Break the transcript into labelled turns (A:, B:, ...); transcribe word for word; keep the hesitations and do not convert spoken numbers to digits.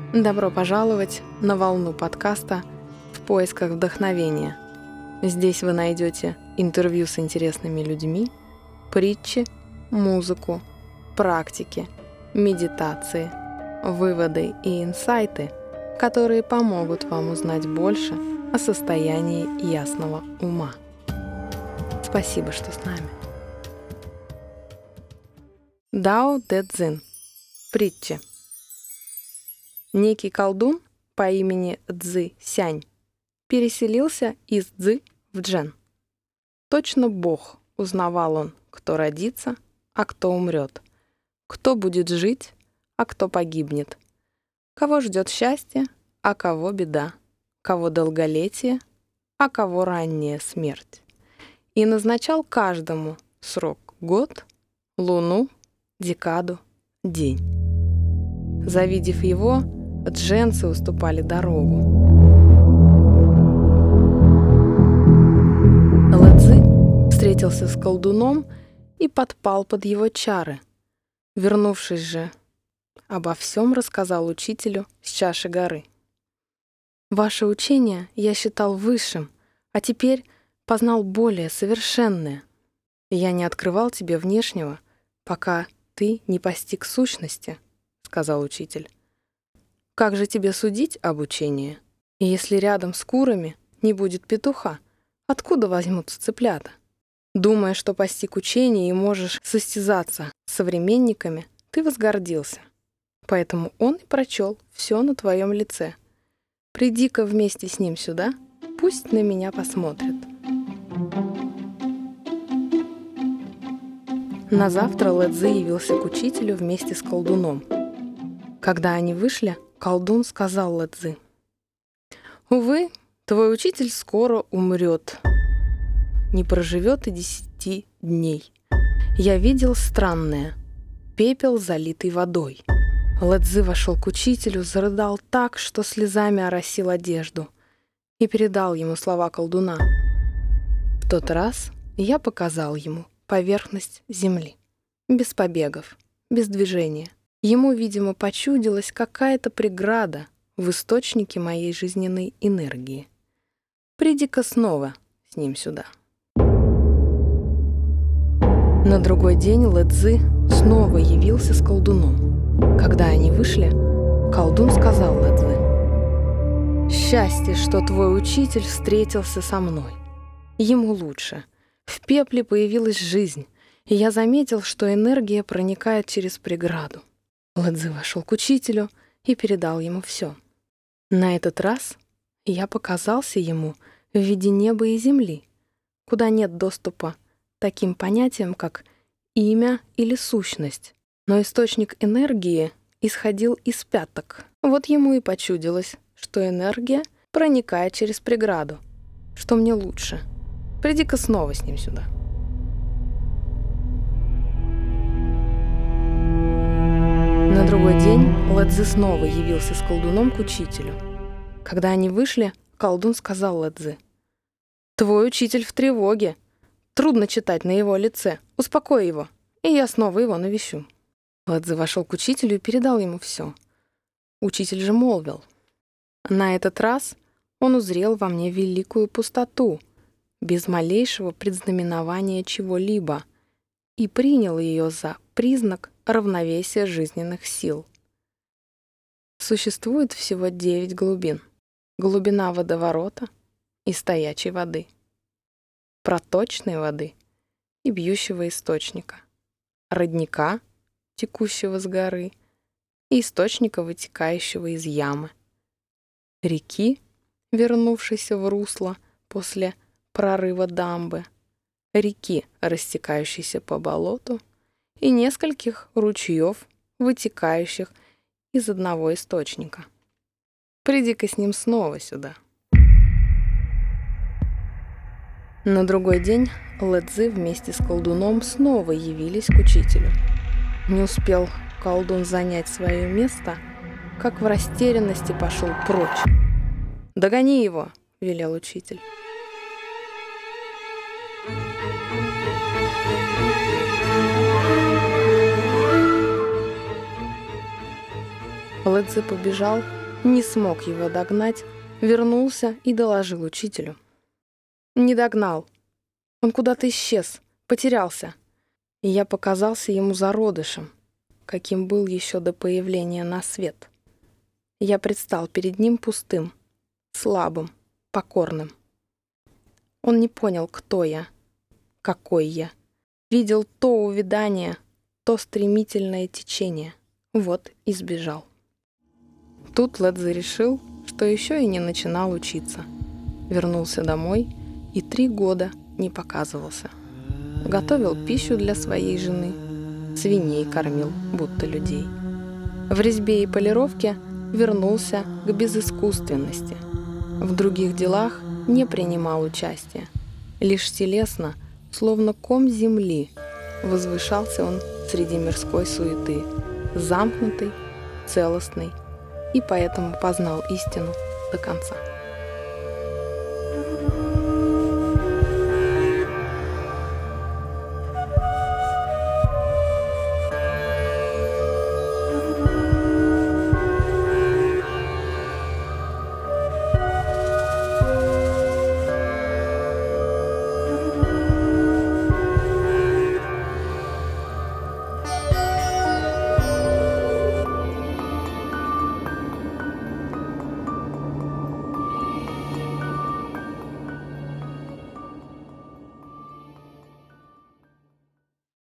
A: Добро пожаловать на волну подкаста «В поисках вдохновения». Здесь вы найдете интервью с интересными людьми, притчи, музыку, практики, медитации, выводы и инсайты, которые помогут вам узнать больше о состоянии ясного ума. Спасибо, что с нами. Дао Дэ Цзин. Притча. Некий колдун по имени Цзы Сянь переселился из Цзы в Чжэн. Точно Бог, узнавал он, кто родится, а кто умрет, кто будет жить, а кто погибнет, кого ждет счастье, а кого беда, кого долголетие, а кого ранняя смерть. И назначал каждому срок год, луну, декаду, день. Завидев его, дженцы уступали дорогу. Лэ Цзы встретился с колдуном и подпал под его чары. Вернувшись же, обо всем рассказал учителю с чаши горы. «Ваше учение я считал высшим, а теперь познал более совершенное. Я не открывал тебе внешнего, пока ты не постиг сущности», — сказал учитель. «Как же тебе судить об учении? И если рядом с курами не будет петуха, откуда возьмутся цыплята? Думая, что постиг учение и можешь состязаться с современниками, ты возгордился. Поэтому он и прочел все на твоем лице. Приди-ка вместе с ним сюда, пусть на меня посмотрит». На завтра Лэ Цзы явился к учителю вместе с колдуном. Когда они вышли, колдун сказал Лэ Цзы: «Увы, твой учитель скоро умрет. Не проживет и десяти дней. Я видел странное — пепел, залитый водой». Лэ Цзы вошел к учителю, зарыдал так, что слезами оросил одежду, и передал ему слова колдуна. В тот раз я показал ему поверхность земли, без побегов, без движения. Ему, видимо, почудилась какая-то преграда в источнике моей жизненной энергии. Приди-ка снова с ним сюда. На другой день Лэ Цзы снова явился с колдуном. Когда они вышли, колдун сказал Лэ Цзы: «Счастье, что твой учитель встретился со мной. Ему лучше. В пепле появилась жизнь, и я заметил, что энергия проникает через преграду». Лэ Цзы вошел к учителю и передал ему все. На этот раз я показался ему в виде неба и земли, куда нет доступа таким понятиям, как имя или сущность, но источник энергии исходил из пяток. Вот ему и почудилось, что энергия проникает через преграду. Что мне лучше? Приди-ка снова с ним сюда. На другой день Лэ Цзы снова явился с колдуном к учителю. Когда они вышли, колдун сказал Лэ Цзы: «Твой учитель в тревоге. Трудно читать на его лице. Успокой его, и я снова его навещу». Лэ Цзы вошел к учителю и передал ему все. Учитель же молвил: «На этот раз он узрел во мне великую пустоту, без малейшего предзнаменования чего-либо, и принял ее за признак равновесия жизненных сил. Существует всего девять глубин: глубина водоворота и стоячей воды, проточной воды и бьющего источника, родника, текущего с горы, и источника, вытекающего из ямы, реки, вернувшейся в русло после прорыва дамбы, реки, растекающейся по болоту, и нескольких ручьев, вытекающих из одного источника. Приди-ка с ним снова сюда». На другой день Лэ Цзы вместе с колдуном снова явились к учителю. Не успел колдун занять свое место, как в растерянности пошел прочь. «Догони его!» — велел учитель. Лэ Цзы побежал не смог его догнать, вернулся и доложил учителю. Не догнал. Он куда-то исчез, потерялся. И я показался ему зародышем, каким был еще до появления на свет. Я предстал перед ним пустым, слабым, покорным. Он не понял, кто я, какой я. Видел то увядание, то стремительное течение. Вот и сбежал. Тут Лэдзе решил, что еще и не начинал учиться. Вернулся домой и три года не показывался. Готовил пищу для своей жены, свиней кормил, будто людей. В резьбе и полировке вернулся к безыскусственности. В других делах не принимал участия. Лишь телесно, словно ком земли, возвышался он среди мирской суеты, замкнутый, целостный, и поэтому познал истину до конца.